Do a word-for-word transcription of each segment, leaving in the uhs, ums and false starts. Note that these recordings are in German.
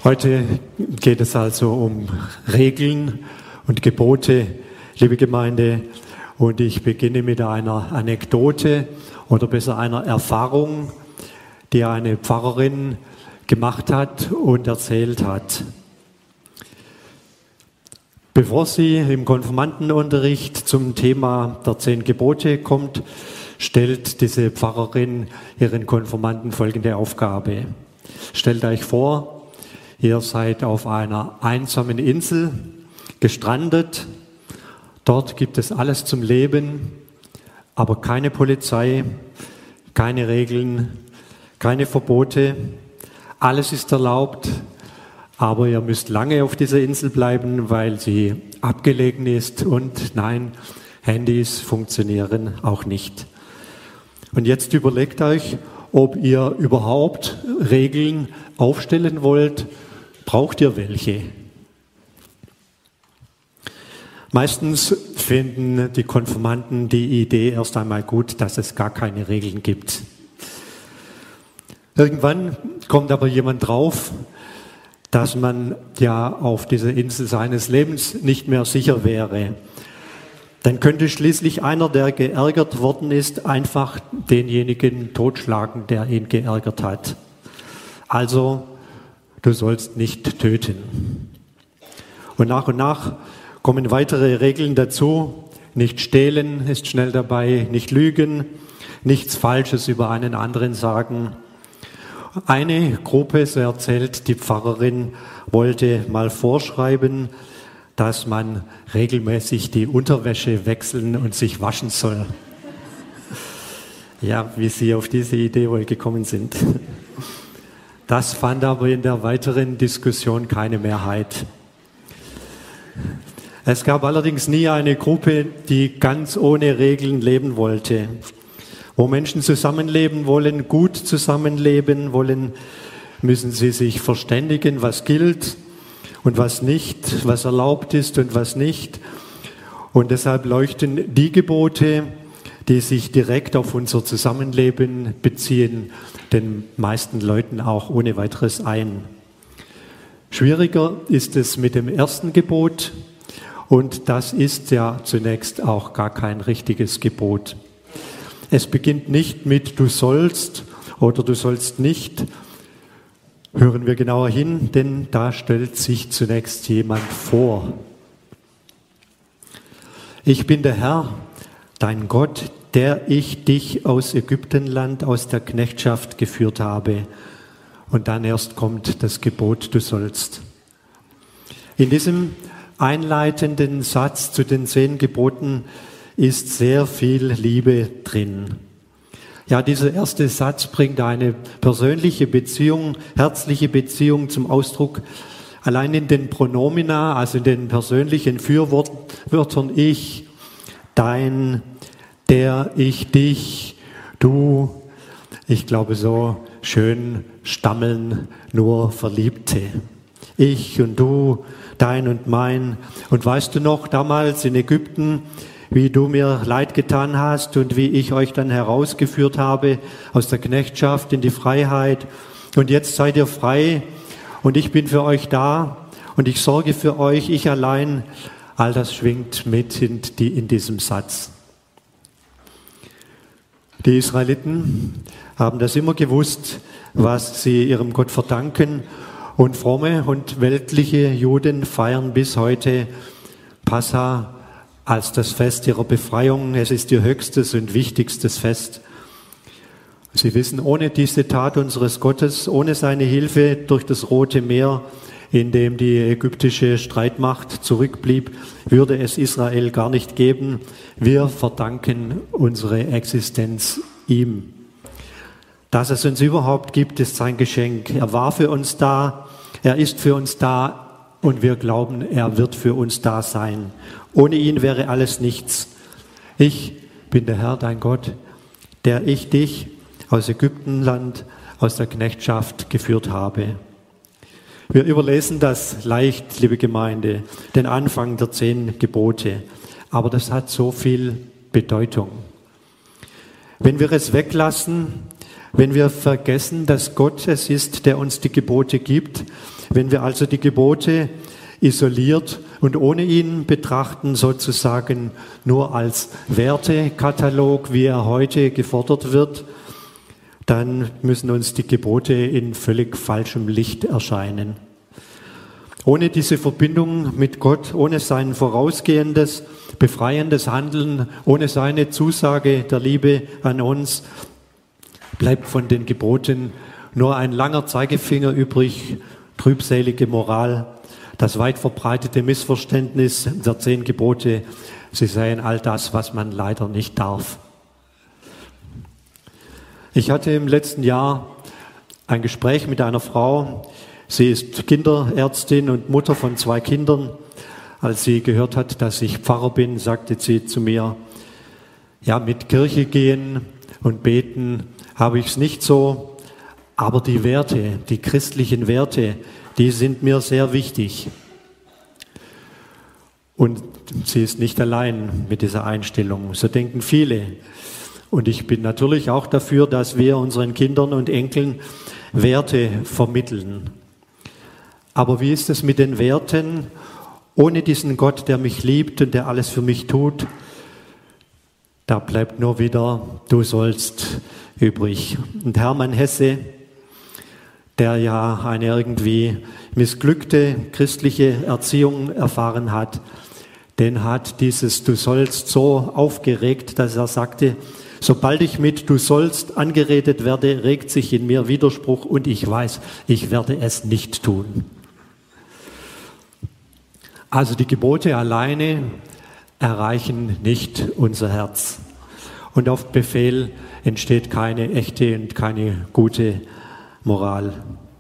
Heute geht es also um Regeln und Gebote, liebe Gemeinde. Und ich beginne mit einer Anekdote oder besser einer Erfahrung, die eine Pfarrerin gemacht hat und erzählt hat. Bevor sie im Konfirmandenunterricht zum Thema der zehn Gebote kommt, stellt diese Pfarrerin ihren Konfirmanden folgende Aufgabe. Stellt euch vor, ihr seid auf einer einsamen Insel gestrandet. Dort gibt es alles zum Leben, aber keine Polizei, keine Regeln, keine Verbote. Alles ist erlaubt, aber ihr müsst lange auf dieser Insel bleiben, weil sie abgelegen ist und nein, Handys funktionieren auch nicht. Und jetzt überlegt euch, ob ihr überhaupt Regeln aufstellen wollt. Braucht ihr welche? Meistens finden die Konfirmanden die Idee erst einmal gut, dass es gar keine Regeln gibt. Irgendwann kommt aber jemand drauf, dass man ja auf dieser Insel seines Lebens nicht mehr sicher wäre. Dann könnte schließlich einer, der geärgert worden ist, einfach denjenigen totschlagen, der ihn geärgert hat. Also, du sollst nicht töten. Und nach und nach kommen weitere Regeln dazu. Nicht stehlen ist schnell dabei, nicht lügen, nichts Falsches über einen anderen sagen. Eine Gruppe, so erzählt die Pfarrerin, wollte mal vorschreiben, dass man regelmäßig die Unterwäsche wechseln und sich waschen soll. Ja, wie Sie auf diese Idee wohl gekommen sind. Das fand aber in der weiteren Diskussion keine Mehrheit. Es gab allerdings nie eine Gruppe, die ganz ohne Regeln leben wollte. Wo Menschen zusammenleben wollen, gut zusammenleben wollen, müssen sie sich verständigen, was gilt und was nicht, was erlaubt ist und was nicht. Und deshalb leuchten die Gebote, die sich direkt auf unser Zusammenleben beziehen, den meisten Leuten auch ohne weiteres ein. Schwieriger ist es mit dem ersten Gebot, und das ist ja zunächst auch gar kein richtiges Gebot. Es beginnt nicht mit du sollst oder du sollst nicht. Hören wir genauer hin, denn da stellt sich zunächst jemand vor. Ich bin der Herr, dein Gott, der ich dich aus Ägyptenland, aus der Knechtschaft geführt habe. Und dann erst kommt das Gebot, du sollst. In diesem einleitenden Satz zu den zehn Geboten ist sehr viel Liebe drin. Ja, dieser erste Satz bringt eine persönliche Beziehung, herzliche Beziehung zum Ausdruck. Allein in den Pronomina, also in den persönlichen Fürwörtern ich, dein, der, ich, dich, du. Ich glaube, so schön stammeln nur Verliebte. Ich und du, dein und mein. Und weißt du noch, damals in Ägypten, wie du mir leid getan hast und wie ich euch dann herausgeführt habe aus der Knechtschaft in die Freiheit. Und jetzt seid ihr frei und ich bin für euch da und ich sorge für euch, ich allein. All das schwingt mit in, die, in diesem Satz. Die Israeliten haben das immer gewusst, was sie ihrem Gott verdanken. Und fromme und weltliche Juden feiern bis heute Passa als das Fest ihrer Befreiung. Es ist ihr höchstes und wichtigstes Fest. Sie wissen, ohne diese Tat unseres Gottes, ohne seine Hilfe durch das Rote Meer, in dem die ägyptische Streitmacht zurückblieb, würde es Israel gar nicht geben. Wir verdanken unsere Existenz ihm. Dass es uns überhaupt gibt, ist sein Geschenk. Er war für uns da, er ist für uns da und wir glauben, er wird für uns da sein. Ohne ihn wäre alles nichts. Ich bin der Herr, dein Gott, der ich dich aus Ägyptenland, aus der Knechtschaft geführt habe. Wir überlesen das leicht, liebe Gemeinde, den Anfang der zehn Gebote. Aber das hat so viel Bedeutung. Wenn wir es weglassen, wenn wir vergessen, dass Gott es ist, der uns die Gebote gibt, Wenn wir also die Gebote isoliert und ohne ihn betrachten, sozusagen nur als Wertekatalog, wie er heute gefordert wird, dann müssen uns die Gebote in völlig falschem Licht erscheinen. Ohne diese Verbindung mit Gott, ohne sein vorausgehendes, befreiendes Handeln, ohne seine Zusage der Liebe an uns, bleibt von den Geboten nur ein langer Zeigefinger übrig, trübselige Moral, das weit verbreitete Missverständnis der zehn Gebote, sie seien all das, was man leider nicht darf. Ich hatte im letzten Jahr ein Gespräch mit einer Frau. Sie ist Kinderärztin und Mutter von zwei Kindern. Als sie gehört hat, dass ich Pfarrer bin, sagte sie zu mir, ja, mit Kirche gehen und beten habe ich es nicht so, aber die Werte, die christlichen Werte, die sind mir sehr wichtig. Und sie ist nicht allein mit dieser Einstellung. So denken viele. Und ich bin natürlich auch dafür, dass wir unseren Kindern und Enkeln Werte vermitteln. Aber wie ist es mit den Werten ohne diesen Gott, der mich liebt und der alles für mich tut? Da bleibt nur wieder, du sollst übrig. Und Hermann Hesse, der ja eine irgendwie missglückte christliche Erziehung erfahren hat, den hat dieses Du sollst so aufgeregt, dass er sagte, sobald ich mit Du sollst angeredet werde, regt sich in mir Widerspruch und ich weiß, ich werde es nicht tun. Also die Gebote alleine erreichen nicht unser Herz. Und auf Befehl entsteht keine echte und keine gute Moral.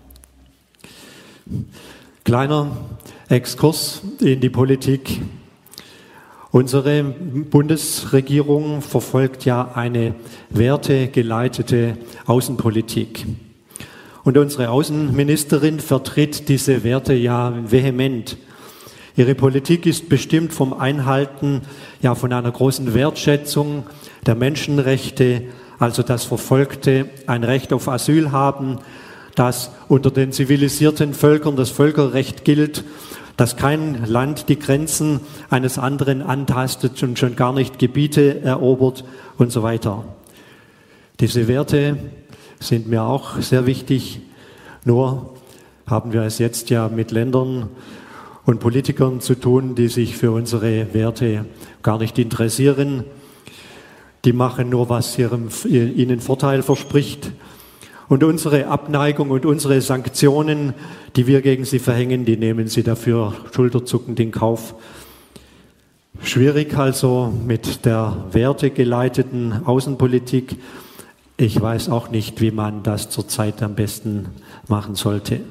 Kleiner Exkurs in die Politik. Unsere Bundesregierung verfolgt ja eine wertegeleitete Außenpolitik. Und unsere Außenministerin vertritt diese Werte ja vehement. Ihre Politik ist bestimmt vom Einhalten ja von einer großen Wertschätzung der Menschenrechte, also dass Verfolgte ein Recht auf Asyl haben, dass unter den zivilisierten Völkern das Völkerrecht gilt, dass kein Land die Grenzen eines anderen antastet und schon gar nicht Gebiete erobert und so weiter. Diese Werte sind mir auch sehr wichtig, nur haben wir es jetzt ja mit Ländern und Politikern zu tun, die sich für unsere Werte gar nicht interessieren. Die machen nur, was ihrem, ihnen Vorteil verspricht. Und unsere Abneigung und unsere Sanktionen, die wir gegen sie verhängen, die nehmen sie dafür schulterzuckend in Kauf. Schwierig also mit der wertegeleiteten Außenpolitik. Ich weiß auch nicht, wie man das zurzeit am besten machen sollte.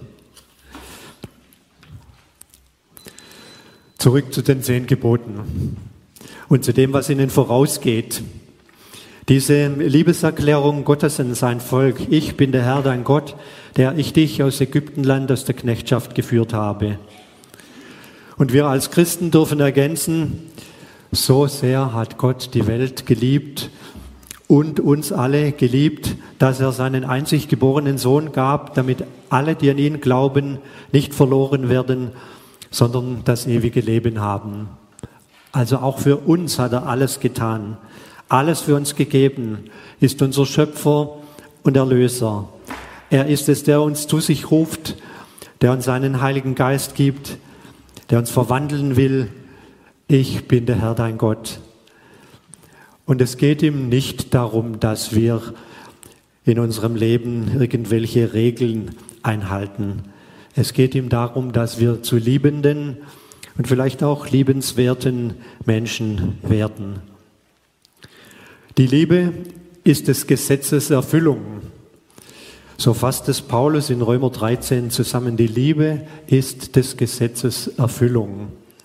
Zurück zu den zehn Geboten und zu dem, was ihnen vorausgeht. Diese Liebeserklärung Gottes an sein Volk. Ich bin der Herr, dein Gott, der ich dich aus Ägyptenland, aus der Knechtschaft geführt habe. Und wir als Christen dürfen ergänzen, so sehr hat Gott die Welt geliebt und uns alle geliebt, dass er seinen einzig geborenen Sohn gab, damit alle, die an ihn glauben, nicht verloren werden, sondern das ewige Leben haben. Also auch für uns hat er alles getan. Alles für uns gegeben, ist unser Schöpfer und Erlöser. Er ist es, der uns zu sich ruft, der uns seinen Heiligen Geist gibt, der uns verwandeln will. Ich bin der Herr, dein Gott. Und es geht ihm nicht darum, dass wir in unserem Leben irgendwelche Regeln einhalten. Es geht ihm darum, dass wir zu liebenden und vielleicht auch liebenswerten Menschen werden. Die Liebe ist des Gesetzes Erfüllung. So fasst es Paulus in Römer dreizehn zusammen. Die Liebe ist des Gesetzes Erfüllung.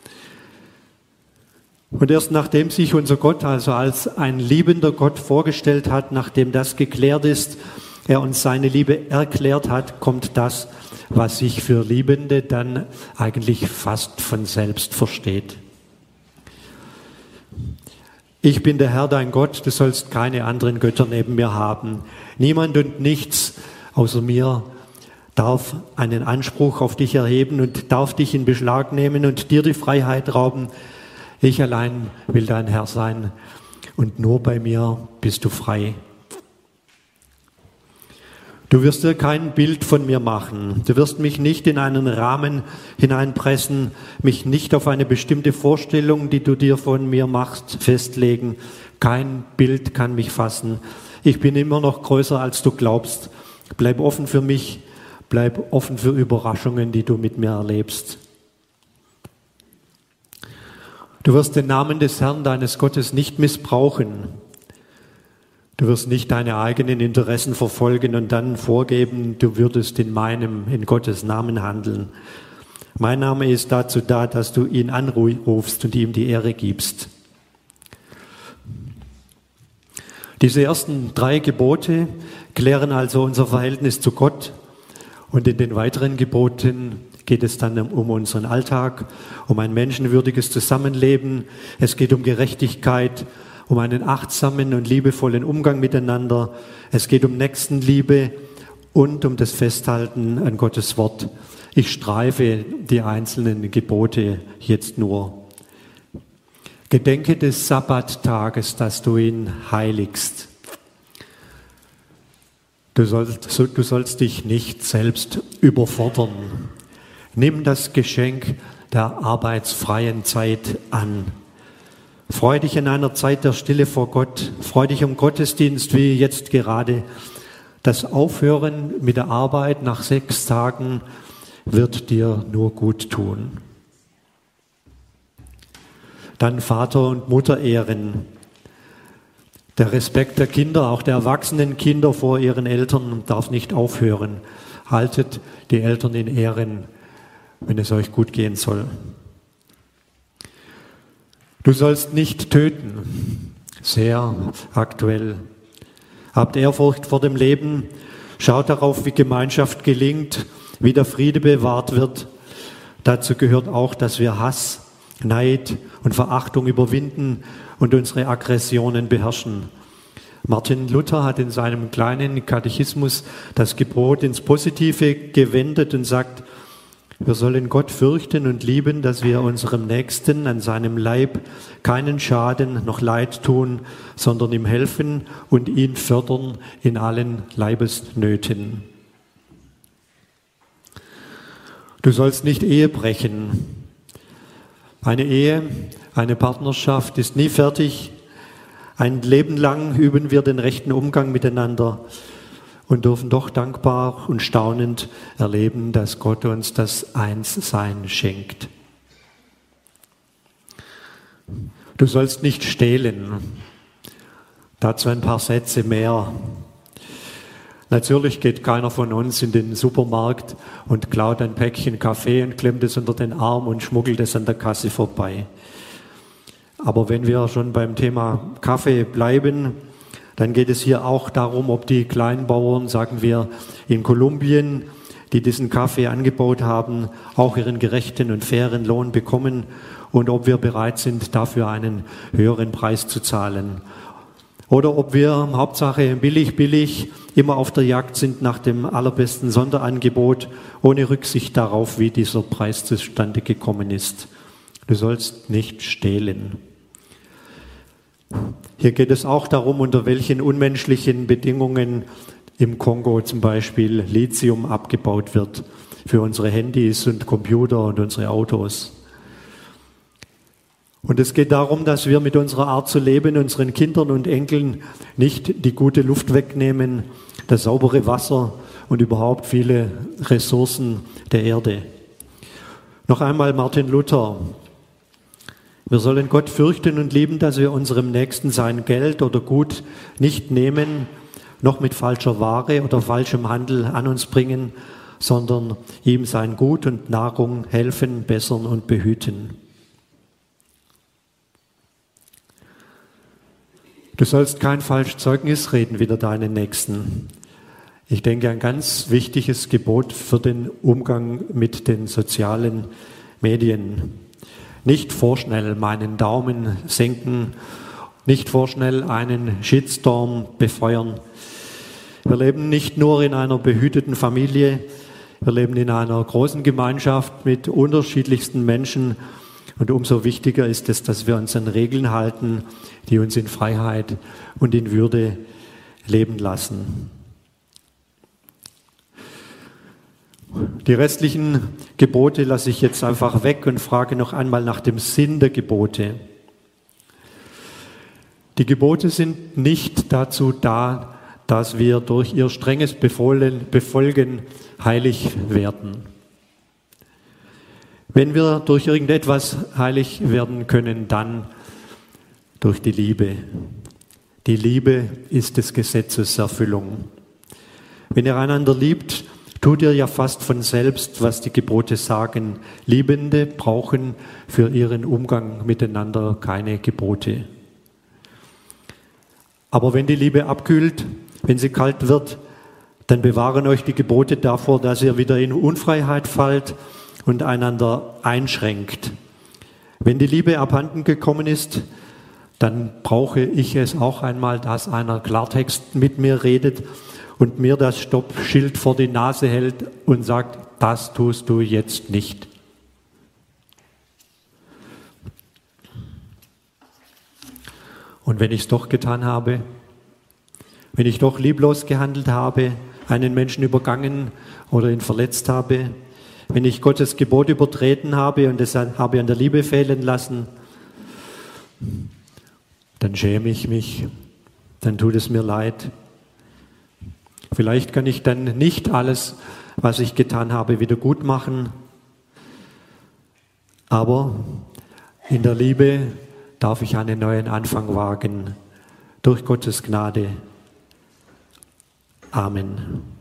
Und erst nachdem sich unser Gott also als ein liebender Gott vorgestellt hat, nachdem das geklärt ist, er uns seine Liebe erklärt hat, kommt das, was sich für Liebende dann eigentlich fast von selbst versteht. Ich bin der Herr, dein Gott, du sollst keine anderen Götter neben mir haben. Niemand und nichts außer mir darf einen Anspruch auf dich erheben und darf dich in Beschlag nehmen und dir die Freiheit rauben. Ich allein will dein Herr sein und nur bei mir bist du frei. Du wirst dir kein Bild von mir machen. Du wirst mich nicht in einen Rahmen hineinpressen, mich nicht auf eine bestimmte Vorstellung, die du dir von mir machst, festlegen. Kein Bild kann mich fassen. Ich bin immer noch größer, als du glaubst. Bleib offen für mich. Bleib offen für Überraschungen, die du mit mir erlebst. Du wirst den Namen des Herrn, deines Gottes, nicht missbrauchen. Du wirst nicht deine eigenen Interessen verfolgen und dann vorgeben, du würdest in meinem, in Gottes Namen handeln. Mein Name ist dazu da, dass du ihn anrufst und ihm die Ehre gibst. Diese ersten drei Gebote klären also unser Verhältnis zu Gott. Und in den weiteren Geboten geht es dann um unseren Alltag, um ein menschenwürdiges Zusammenleben. Es geht um Gerechtigkeit, um einen achtsamen und liebevollen Umgang miteinander. Es geht um Nächstenliebe und um das Festhalten an Gottes Wort. Ich streife die einzelnen Gebote jetzt nur. Gedenke des Sabbattages, dass du ihn heiligst. Du sollst, du sollst dich nicht selbst überfordern. Nimm das Geschenk der arbeitsfreien Zeit an. Freu dich in einer Zeit der Stille vor Gott. Freu dich um Gottesdienst wie jetzt gerade. Das Aufhören mit der Arbeit nach sechs Tagen wird dir nur gut tun. Dann Vater und Mutter ehren. Der Respekt der Kinder, auch der erwachsenen Kinder vor ihren Eltern, darf nicht aufhören. Haltet die Eltern in Ehren, wenn es euch gut gehen soll. Du sollst nicht töten. Sehr aktuell. Habt Ehrfurcht vor dem Leben. Schaut darauf, wie Gemeinschaft gelingt, wie der Friede bewahrt wird. Dazu gehört auch, dass wir Hass, Neid und Verachtung überwinden und unsere Aggressionen beherrschen. Martin Luther hat in seinem kleinen Katechismus das Gebot ins Positive gewendet und sagt, wir sollen Gott fürchten und lieben, dass wir unserem Nächsten an seinem Leib keinen Schaden noch Leid tun, sondern ihm helfen und ihn fördern in allen Leibesnöten. Du sollst nicht Ehe brechen. Eine Ehe, eine Partnerschaft ist nie fertig. Ein Leben lang üben wir den rechten Umgang miteinander und dürfen doch dankbar und staunend erleben, dass Gott uns das Einssein schenkt. Du sollst nicht stehlen. Dazu ein paar Sätze mehr. Natürlich geht keiner von uns in den Supermarkt und klaut ein Päckchen Kaffee und klemmt es unter den Arm und schmuggelt es an der Kasse vorbei. Aber wenn wir schon beim Thema Kaffee bleiben, dann geht es hier auch darum, ob die Kleinbauern, sagen wir, in Kolumbien, die diesen Kaffee angebaut haben, auch ihren gerechten und fairen Lohn bekommen und ob wir bereit sind, dafür einen höheren Preis zu zahlen. Oder ob wir, Hauptsache billig, billig, immer auf der Jagd sind nach dem allerbesten Sonderangebot, ohne Rücksicht darauf, wie dieser Preis zustande gekommen ist. Du sollst nicht stehlen. Hier geht es auch darum, unter welchen unmenschlichen Bedingungen im Kongo zum Beispiel Lithium abgebaut wird für unsere Handys und Computer und unsere Autos. Und es geht darum, dass wir mit unserer Art zu leben unseren Kindern und Enkeln nicht die gute Luft wegnehmen, das saubere Wasser und überhaupt viele Ressourcen der Erde. Noch einmal Martin Luther. Wir sollen Gott fürchten und lieben, dass wir unserem Nächsten sein Geld oder Gut nicht nehmen, noch mit falscher Ware oder falschem Handel an uns bringen, sondern ihm sein Gut und Nahrung helfen, bessern und behüten. Du sollst kein falsches Zeugnis reden wider deinen Nächsten. Ich denke, ein ganz wichtiges Gebot für den Umgang mit den sozialen Medien. Nicht vorschnell meinen Daumen senken, nicht vorschnell einen Shitstorm befeuern. Wir leben nicht nur in einer behüteten Familie, Wir leben in einer großen Gemeinschaft mit unterschiedlichsten Menschen und umso wichtiger ist es, dass wir uns an Regeln halten, die uns in Freiheit und in Würde leben lassen. Die restlichen Gebote lasse ich jetzt einfach weg und frage noch einmal nach dem Sinn der Gebote. Die Gebote sind nicht dazu da, dass wir durch ihr strenges Befolgen heilig werden. Wenn wir durch irgendetwas heilig werden können, dann durch die Liebe. Die Liebe ist des Gesetzes Erfüllung. Wenn ihr einander liebt, tut ihr ja fast von selbst, was die Gebote sagen. Liebende brauchen für ihren Umgang miteinander keine Gebote. Aber wenn die Liebe abkühlt, wenn sie kalt wird, dann bewahren euch die Gebote davor, dass ihr wieder in Unfreiheit fallt und einander einschränkt. Wenn die Liebe abhanden gekommen ist, dann brauche ich es auch einmal, dass einer Klartext mit mir redet und mir das Stoppschild vor die Nase hält und sagt, das tust du jetzt nicht. Und wenn ich es doch getan habe, wenn ich doch lieblos gehandelt habe, einen Menschen übergangen oder ihn verletzt habe, wenn ich Gottes Gebot übertreten habe und es habe an der Liebe fehlen lassen, dann schäme ich mich, dann tut es mir leid. Vielleicht kann ich dann nicht alles, was ich getan habe, wieder gut machen, aber in der Liebe darf ich einen neuen Anfang wagen, durch Gottes Gnade. Amen.